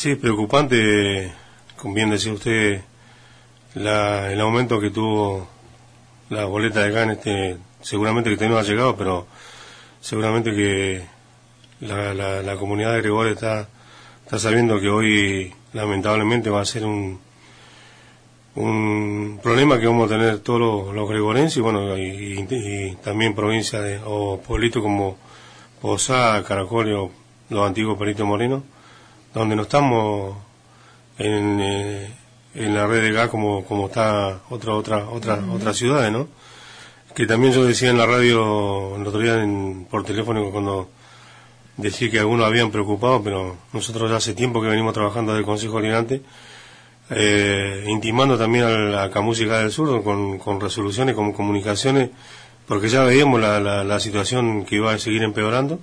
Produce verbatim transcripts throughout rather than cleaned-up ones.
Sí, preocupante, como bien decía usted, la, el aumento que tuvo la boleta de gas, este, seguramente que no ha llegado, pero seguramente que la, la, la comunidad de Gregorio está, está sabiendo que hoy lamentablemente va a ser un un problema que vamos a tener todos los, los gregorenses y bueno y, y, y también provincias de, o pueblitos como Posada, Caracolio, los antiguos Perito Moreno, donde no estamos en, eh, en la red de gas como como está otra otra otra uh-huh. otras ciudades, ¿no? Que también yo decía en la radio el otro día en, por teléfono cuando decía que algunos habían preocupado, pero nosotros ya hace tiempo que venimos trabajando desde el Consejo Liberante, eh, intimando también a la Camúsica del Sur con, con resoluciones, con comunicaciones, porque ya veíamos la, la, la situación que iba a seguir empeorando,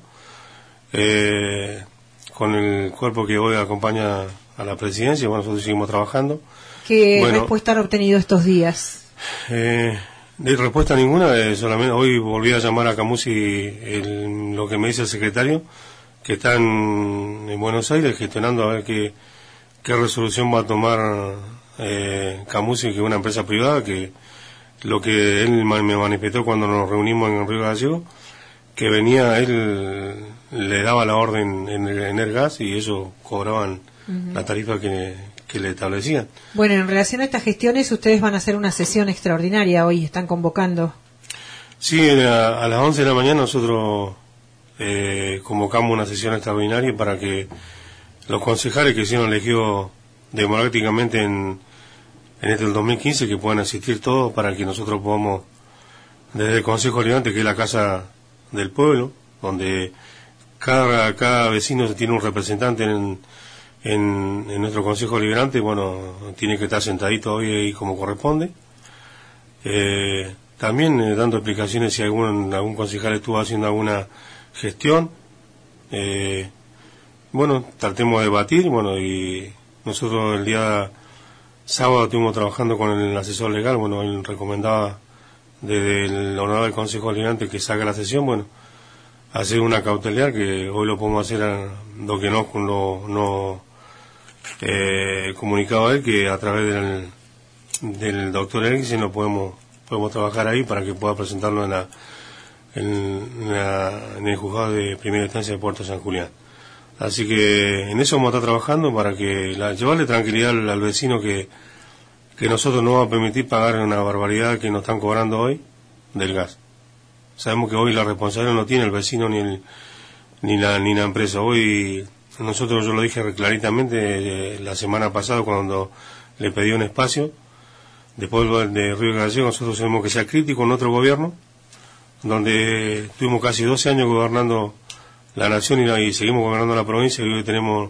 eh, con el cuerpo que hoy acompaña a la presidencia. Bueno, nosotros seguimos trabajando. ¿Qué bueno, respuesta han obtenido estos días? Eh, de respuesta ninguna, eh, solamente hoy volví a llamar a Camusi, el, lo que me dice el secretario, que está en, en Buenos Aires gestionando a ver qué, qué resolución va a tomar eh, Camusi, que es una empresa privada, que lo que él me manifestó cuando nos reunimos en el Río Gallego, que venía, él le daba la orden en, en el gas y ellos cobraban uh-huh. la tarifa que, que le establecían. Bueno, en relación a estas gestiones, ustedes van a hacer una sesión extraordinaria hoy, están convocando. Sí, a, a las once de la mañana nosotros eh, convocamos una sesión extraordinaria para que los concejales que se han elegido democráticamente en, en este del dos mil quince, que puedan asistir todos para que nosotros podamos, desde el Consejo Liberante, que es la casa del pueblo, donde cada, cada vecino tiene un representante en, en, en nuestro Consejo Liberante, bueno, tiene que estar sentadito hoy ahí como corresponde. Eh, también eh, dando explicaciones si algún, algún concejal estuvo haciendo alguna gestión. Eh, bueno, tratemos de debatir, bueno, y nosotros el día sábado estuvimos trabajando con el asesor legal, bueno, él recomendaba desde el honorable Consejo Liberante que saque la sesión, bueno, hacer una cautelar, que hoy lo podemos hacer a, lo que no, lo, no eh, comunicado a él, que a través del, del doctor Eriksen lo podemos, podemos trabajar ahí para que pueda presentarlo en la, en, la, en el juzgado de primera instancia de Puerto San Julián. Así que en eso vamos a estar trabajando para que la, llevarle tranquilidad al, al vecino que, que nosotros no vamos a permitir pagar una barbaridad que nos están cobrando hoy del gas. Sabemos que hoy la responsabilidad no tiene el vecino ni el, ni la ni la empresa. Hoy nosotros, yo lo dije claritamente eh, la semana pasada cuando le pedí un espacio, después de Río Gallego, nosotros sabemos que sea crítico en otro gobierno, donde estuvimos casi doce años gobernando la nación y, la, y seguimos gobernando la provincia, y hoy tenemos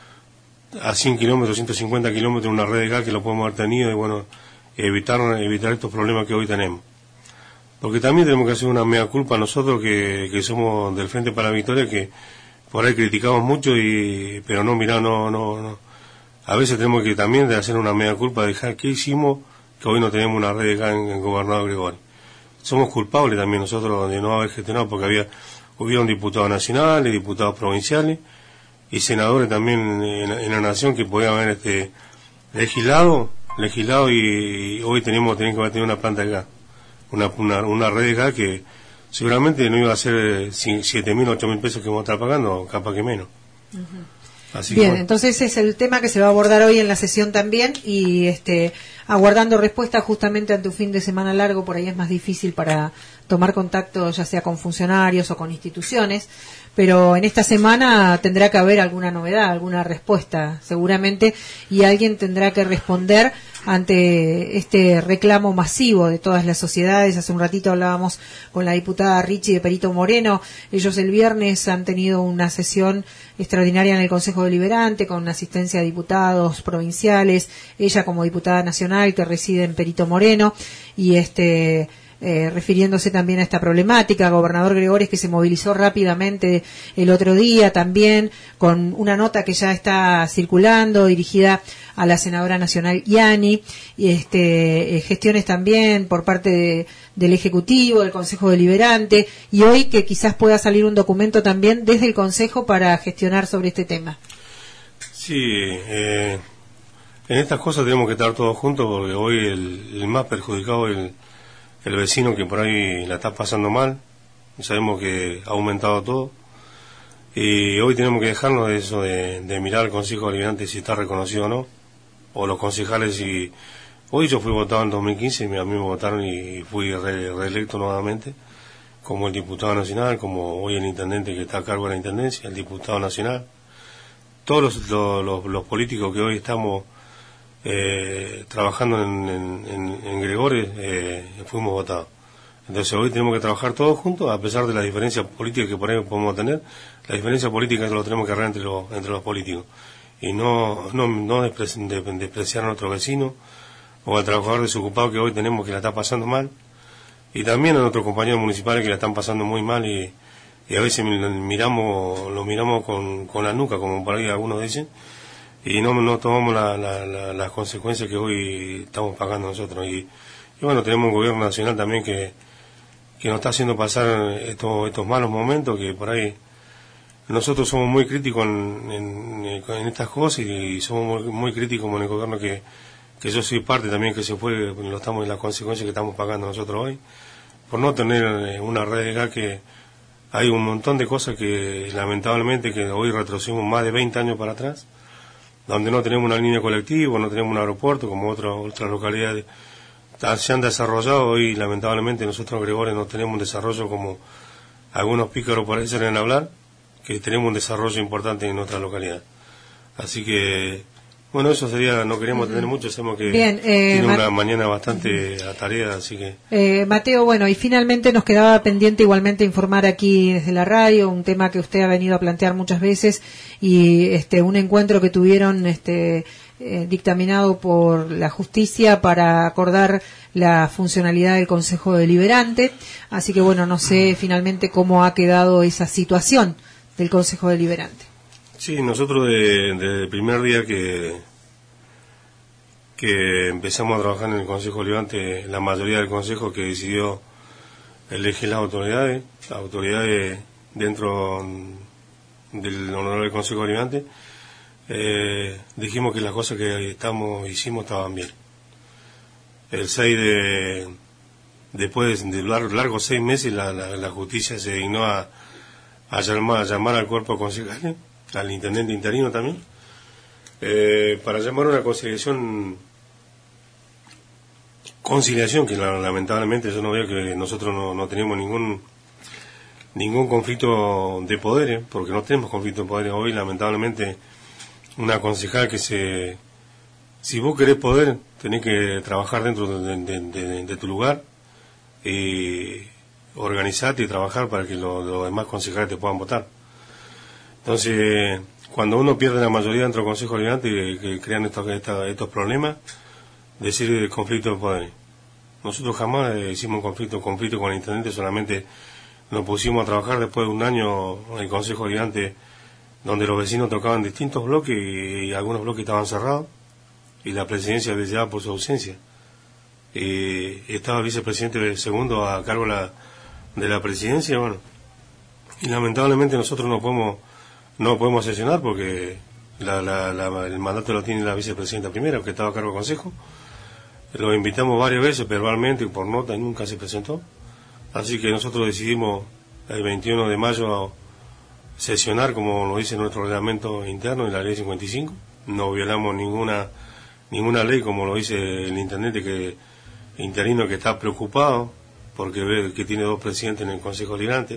a cien kilómetros, ciento cincuenta kilómetros una red de gas que lo podemos haber tenido y bueno, evitar, evitar estos problemas que hoy tenemos. Porque también tenemos que hacer una mea culpa nosotros que, que somos del Frente para la Victoria, que por ahí criticamos mucho, y pero no, mirá, no, no, no. A veces tenemos que también de hacer una mea culpa, dejar qué hicimos, que hoy no tenemos una red de gas en el gobernador Gregorio. Somos culpables también nosotros de no haber gestionado, porque había hubieron diputados nacionales, diputados provinciales y senadores también en, en la nación que podían haber este, legislado, legislado y, y hoy tenemos, tenemos que haber tenido una planta de gas. Una, una, una red de gas que seguramente no iba a ser siete mil, ocho mil pesos que vamos a estar pagando, capaz que menos. Uh-huh. Así Bien, que, bueno. Entonces es el tema que se va a abordar hoy en la sesión también, y este aguardando respuesta justamente ante un fin de semana largo, por ahí es más difícil para tomar contacto ya sea con funcionarios o con instituciones, pero en esta semana tendrá que haber alguna novedad, alguna respuesta seguramente, y alguien tendrá que responder ante este reclamo masivo de todas las sociedades. Hace un ratito hablábamos con la diputada Richie de Perito Moreno. Ellos el viernes han tenido una sesión extraordinaria en el Consejo Deliberante con asistencia de diputados provinciales, ella como diputada nacional que reside en Perito Moreno, y este Eh, refiriéndose también a esta problemática. Gobernador Gregores, que se movilizó rápidamente el otro día también con una nota que ya está circulando dirigida a la senadora nacional Yani, y este, eh, gestiones también por parte de, del Ejecutivo, del Consejo Deliberante, y hoy que quizás pueda salir un documento también desde el Consejo para gestionar sobre este tema. Sí, eh, en estas cosas tenemos que estar todos juntos porque hoy el, el más perjudicado es el, el vecino que por ahí la está pasando mal. Sabemos que ha aumentado todo y hoy tenemos que dejarnos de eso de, de mirar al Consejo Deliberante si está reconocido o no, o los concejales. Y hoy yo fui votado en dos mil quince y a mí me votaron y fui re, reelecto nuevamente como el diputado nacional, como hoy el intendente que está a cargo de la intendencia, el diputado nacional. Todos los, los, los, los políticos que hoy estamos eh, trabajando en, en, en, en Gregores eh, fuimos votados. Entonces hoy tenemos que trabajar todos juntos, a pesar de las diferencias políticas que por ahí podemos tener. La diferencia política lo tenemos que arreglar entre los, entre los políticos y no, no, no despreciar, despreciar a nuestro vecino o al trabajador desocupado que hoy tenemos que la está pasando mal, y también a nuestros compañeros municipales que la están pasando muy mal y, y a veces miramos lo miramos con, con la nuca, como por ahí algunos dicen, y no, no tomamos la, la, la, las consecuencias que hoy estamos pagando nosotros. Y, y bueno, tenemos un gobierno nacional también que que nos está haciendo pasar estos, estos malos momentos, que por ahí nosotros somos muy críticos en, en, en estas cosas y somos muy, muy críticos con el gobierno que, que yo soy parte también, que se fue, lo estamos en las consecuencias que estamos pagando nosotros hoy, por no tener una red legal. Que hay un montón de cosas que lamentablemente que hoy retrocedimos más de veinte años para atrás, donde no tenemos una línea colectiva, no tenemos un aeropuerto como otras otras localidades se han desarrollado. Hoy lamentablemente nosotros Gregores no tenemos un desarrollo como algunos pícaros parecen hablar, que tenemos un desarrollo importante en nuestra localidad. Así que bueno, eso sería, no queríamos tener mucho, sabemos que Bien, eh, tiene una Ma- mañana bastante atareada, así que Eh, Mateo, bueno, y finalmente nos quedaba pendiente igualmente informar aquí desde la radio un tema que usted ha venido a plantear muchas veces, y este un encuentro que tuvieron este eh, dictaminado por la justicia para acordar la funcionalidad del Consejo Deliberante. Así que bueno, no sé finalmente cómo ha quedado esa situación del Consejo Deliberante. sí, nosotros de- desde el primer día que que empezamos a trabajar en el Consejo Deliberante, la mayoría del Consejo que decidió elegir las autoridades, las autoridades dentro del honorable Consejo Deliberante, eh, dijimos que las cosas que estamos hicimos estaban bien. El seis de después de largos largo seis meses la, la, la justicia se dignó a, a, llamar, a llamar al cuerpo concejal, al intendente interino también, eh, para llamar a una conciliación conciliación que la, lamentablemente yo no veo que nosotros no, no tenemos ningún ningún conflicto de poderes, porque no tenemos conflicto de poderes hoy. Lamentablemente una concejal que se, si vos querés poder, tenés que trabajar dentro de, de, de, de tu lugar y organizarte y trabajar para que los lo demás concejales te puedan votar. Entonces, cuando uno pierde la mayoría dentro del Consejo Deliberante, que, que crean estos, estos, estos problemas, decir el conflicto de poderes. Nosotros jamás hicimos un conflicto, conflicto con el intendente, solamente nos pusimos a trabajar después de un año en el Consejo Deliberante, donde los vecinos tocaban distintos bloques y, y algunos bloques estaban cerrados y la presidencia les llevaba por su ausencia. Y estaba el vicepresidente segundo a cargo la, de la presidencia, bueno, y lamentablemente nosotros no podemos no podemos sesionar porque la, la, la, el mandato lo tiene la vicepresidenta primera, que estaba a cargo del consejo. Lo invitamos varias veces verbalmente por nota y nunca se presentó. Así que nosotros decidimos el veintiuno de mayo sesionar como lo dice nuestro reglamento interno en la ley cincuenta y cinco. No violamos ninguna ninguna ley, como lo dice el intendente que interino, que está preocupado porque ve que tiene dos presidentes en el Consejo Deliberante,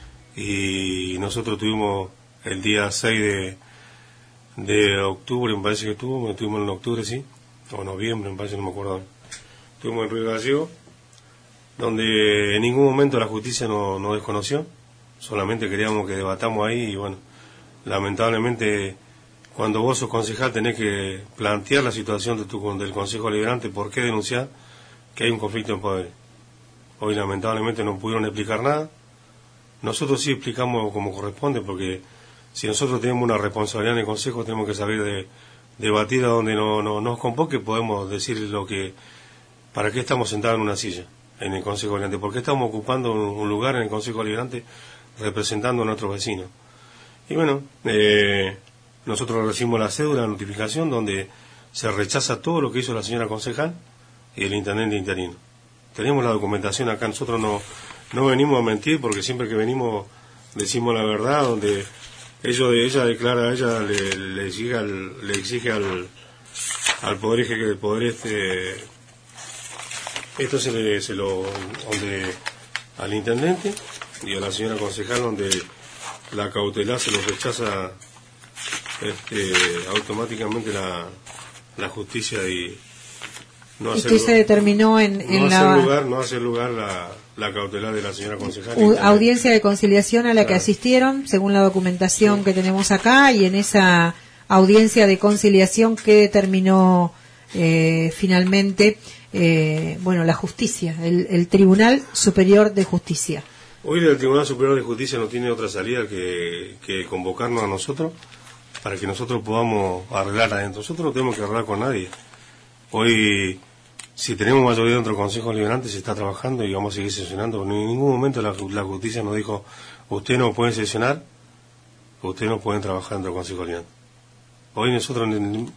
y nosotros tuvimos el día seis de, de octubre, me parece que estuvo, estuvimos en octubre, sí, o noviembre, me parece, no me acuerdo. Estuvimos en Río Gallego, donde en ningún momento la justicia nos no desconoció, solamente queríamos que debatamos ahí, y bueno, lamentablemente cuando vos sos concejal tenés que plantear la situación de tu, del Consejo Deliberante, por qué denunciar que hay un conflicto de poderes. Hoy lamentablemente no pudieron explicar nada. Nosotros sí explicamos como corresponde, porque si nosotros tenemos una responsabilidad en el Consejo, tenemos que saber de debatir a donde no, no nos convoque, podemos decir lo que, para qué estamos sentados en una silla en el Consejo Deliberante, por qué estamos ocupando un, un lugar en el Consejo Deliberante representando a nuestros vecinos. Y bueno, eh, nosotros recibimos la cédula, la notificación, donde se rechaza todo lo que hizo la señora concejal y el intendente interino. Tenemos la documentación acá, nosotros no, no venimos a mentir, porque siempre que venimos decimos la verdad, donde ellos, ella declara, ella le, le exige al, le exige al, al poder ejecutivo, el poder este, esto se le, se lo, donde al intendente y a la señora concejal, donde la cautelar se lo rechaza este, automáticamente la, la justicia y no ¿Y hacer qué se determinó en, no en hacer la lugar, no hacer lugar la, la cautelar de la señora concejal? u- audiencia de conciliación a la que Claro. asistieron, según la documentación Sí. que tenemos acá, y en esa audiencia de conciliación que determinó eh, finalmente, eh, bueno, la justicia, el, el Tribunal Superior de Justicia? Hoy el Tribunal Superior de Justicia no tiene otra salida que, que convocarnos a nosotros para que nosotros podamos arreglar adentro. Nosotros no tenemos que arreglar con nadie. Hoy, si tenemos mayoría dentro del Consejo Deliberante, se está trabajando y vamos a seguir sesionando. En ningún momento la, la justicia nos dijo, usted no puede sesionar, usted no pueden trabajar dentro del Consejo Deliberante. Hoy nosotros no,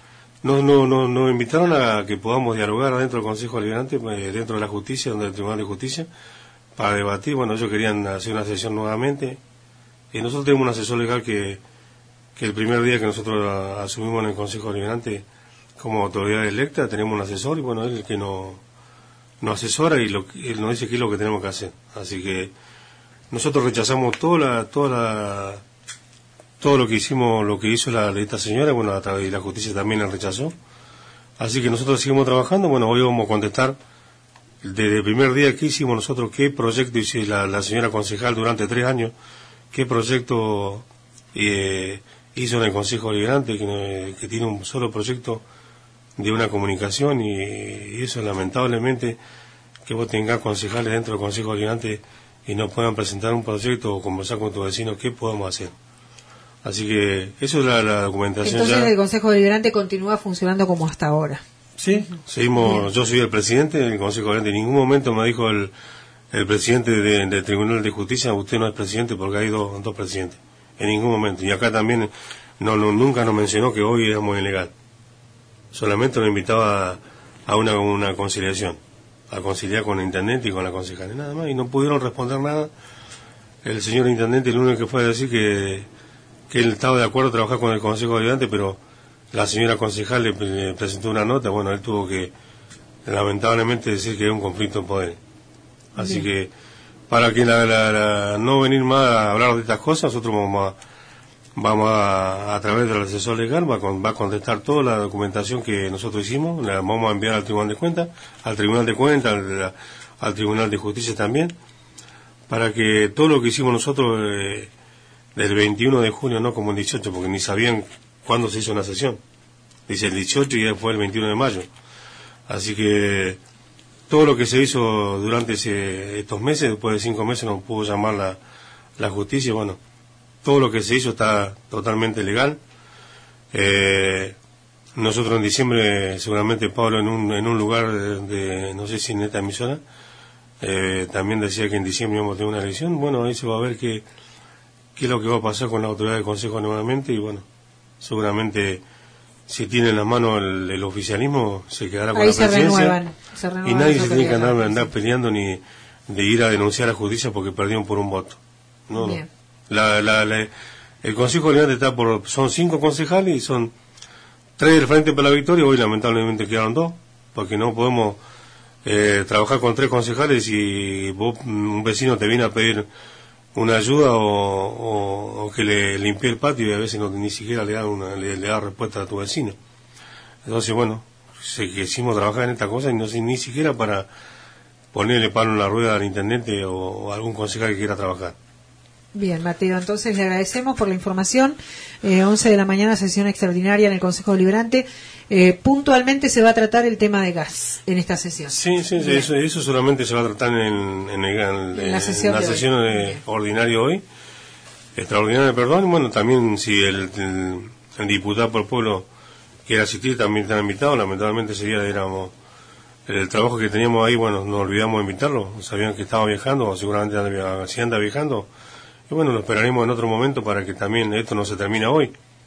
no, no, nos invitaron a que podamos dialogar dentro del Consejo Deliberante, eh, dentro de la justicia, donde el Tribunal de Justicia, para debatir. Bueno, ellos querían hacer una sesión nuevamente, y nosotros tenemos un asesor legal que, que el primer día que nosotros a, asumimos en el Consejo Deliberante como autoridad electa, tenemos un asesor, y bueno, él es el que nos, nos asesora y lo, él nos dice qué es lo que tenemos que hacer. Así que nosotros rechazamos toda la, toda la, todo lo que hicimos, lo que hizo la, esta señora, bueno, a través de la justicia también la rechazó. Así que nosotros seguimos trabajando. Bueno, hoy vamos a contestar desde el primer día que hicimos nosotros, qué proyecto hizo la, la señora concejal durante tres años, qué proyecto eh, hizo en el Consejo Deliberante, que, que tiene un solo proyecto de una comunicación, y, y eso lamentablemente, que vos tengas concejales dentro del Consejo Deliberante y no puedan presentar un proyecto o conversar con tu vecino, ¿qué podemos hacer? Así que eso es la, la documentación. Entonces ya. el Consejo Deliberante continúa funcionando como hasta ahora. Sí, seguimos. Yo soy el presidente del Consejo Deliberante. En ningún momento me dijo el, el presidente de- del Tribunal de Justicia, usted no es presidente, porque hay dos, dos presidentes. En ningún momento. Y acá también no, no nunca nos mencionó que hoy éramos ilegal. Solamente nos invitaba a, a una, una conciliación, a conciliar con el intendente y con la concejal, nada más. Y no pudieron responder nada. El señor intendente, el único que fue a decir que, que él estaba de acuerdo a trabajar con el Consejo Deliberante, pero la señora concejal le, le presentó una nota. Bueno, él tuvo que lamentablemente decir que hay un conflicto de poder. Así Bien. que para que la, la- la- no venir más a hablar de estas cosas, nosotros vamos a, vamos a, a través del asesor legal, va a, con- va a contestar toda la documentación que nosotros hicimos, la vamos a enviar al Tribunal de Cuentas, al Tribunal de Cuentas, al, al Tribunal de Justicia también, para que todo lo que hicimos nosotros eh, del veintiuno de junio, no como el dieciocho, porque ni sabían cuándo se hizo una sesión. Dice el dieciocho y después el veintiuno de mayo. Así que todo lo que se hizo durante ese, estos meses, después de cinco meses nos pudo llamar la, la justicia. Bueno, todo lo que se hizo está totalmente legal. Eh, nosotros en diciembre, seguramente Pablo en un, en un lugar de, de- no sé si en esta emisora, eh, también decía que en diciembre íbamos a tener una elección. Bueno, ahí se va a ver qué, qué es lo que va a pasar con la autoridad del Consejo nuevamente, y bueno, seguramente si tiene en la mano el, el oficialismo se quedará con Ahí la se presidencia. renuevan, se renuevan Y nadie las se tiene que andar, autoridades. andar peleando ni de ir a denunciar a la justicia porque perdieron por un voto. No, Bien. no. La, la, la- el Consejo Deliberante está por, son cinco concejales y son tres del Frente para la Victoria. Hoy lamentablemente quedaron dos, porque no podemos eh, trabajar con tres concejales y vos, un vecino te viene a pedir una ayuda o, o, o que le limpie el patio, y a veces no, ni siquiera le da, una, le, le da respuesta a tu vecino. Entonces, bueno, se quisimos trabajar en esta cosa y no sé, ni siquiera para ponerle palo en la rueda al intendente o, o algún concejal que quiera trabajar. Bien, Mateo, entonces le agradecemos por la información. Eh, once de la mañana, sesión extraordinaria en el Consejo Deliberante. Eh, puntualmente se va a tratar el tema de gas en esta sesión. Sí, sí, sí, Bien. eso, eso solamente se va a tratar en, en, el- en- En la sesión en la de hoy. sesión de- Bien. ordinaria hoy, extraordinaria, perdón. Y bueno, también si el, el, el diputado por el pueblo quiere asistir, también están invitados. Lamentablemente ese día éramos, el trabajo que teníamos ahí, bueno, nos olvidamos de invitarlo. Sabían que estaba viajando, o seguramente anda, si anda viajando. Y bueno, lo esperaremos en otro momento para que también esto no se termine hoy.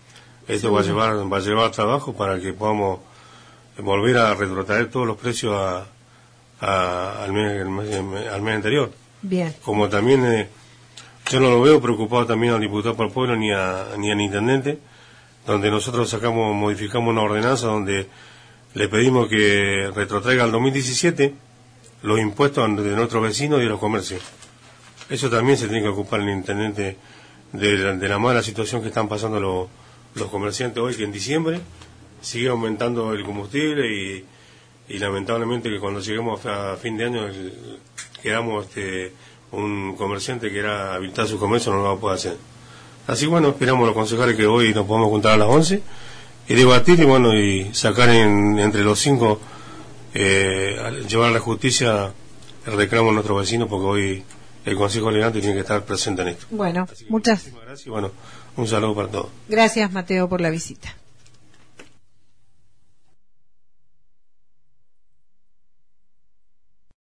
Esto va a llevar va a llevar trabajo para que podamos volver a retrotraer todos los precios a, a, al, mes, al, mes, al mes anterior. Bien. Como también eh, yo no lo veo preocupado también al diputado por el pueblo ni a, ni al intendente, donde nosotros sacamos, modificamos una ordenanza donde le pedimos que retrotraiga al dos mil diecisiete los impuestos de nuestros vecinos y de los comercios. Eso también se tiene que ocupar el intendente de la, de la mala situación que están pasando los, los comerciantes hoy, que en diciembre sigue aumentando el combustible y, y lamentablemente que cuando lleguemos a fin de año el, quedamos este, un comerciante que era habilitar su comercio no lo va a poder hacer. Así bueno, esperamos los concejales que hoy nos podamos juntar a las once y debatir y bueno, y sacar en, entre los cinco, eh, llevar a la justicia el reclamo a nuestros vecinos, porque hoy el Consejo Elegante tiene que estar presente en esto. Bueno, muchas gracias y bueno, un saludo para todos. Gracias, Mateo, por la visita.